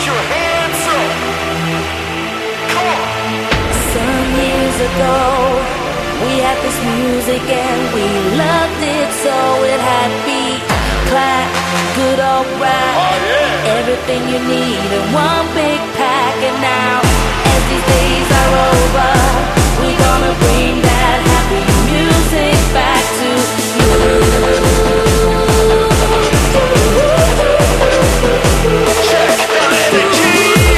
your hands up. Come on. Some years ago, we had this music and we loved it, so it had beat, clap, good old rap. Oh, yeah. Everything you need in one big pack. And now, as these days are over, we're gonna bring that happy music back to you. Check the energy.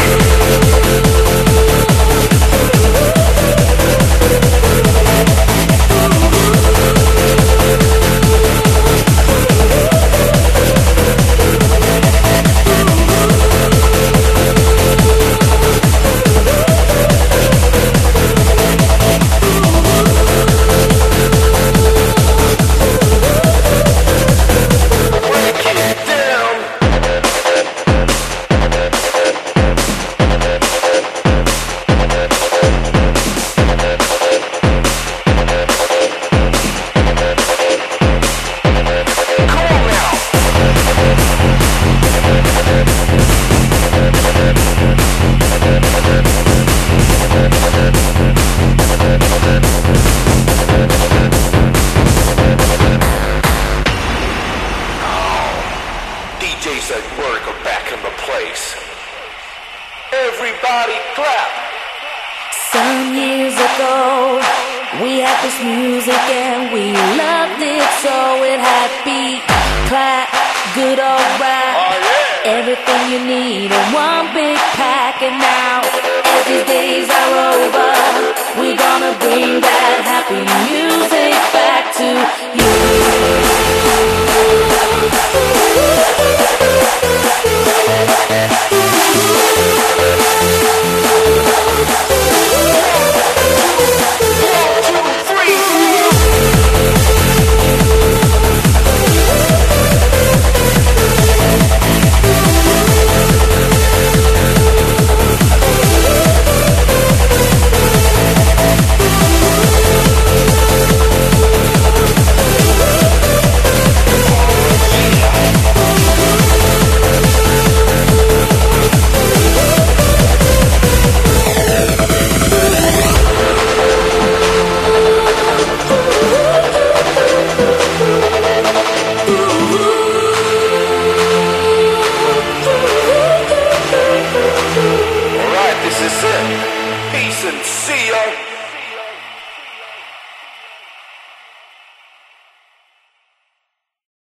Break it down. Come on now. DJs at work are back in the place. Everybody clap. Some years ago, we had this music and we loved it, so it had beat, clap, good old rap. Oh, yeah. Everything you need in one big pack. And now, as these days are over, we're gonna bring that happy music back to you. Alright, this is it. Peace and see ya.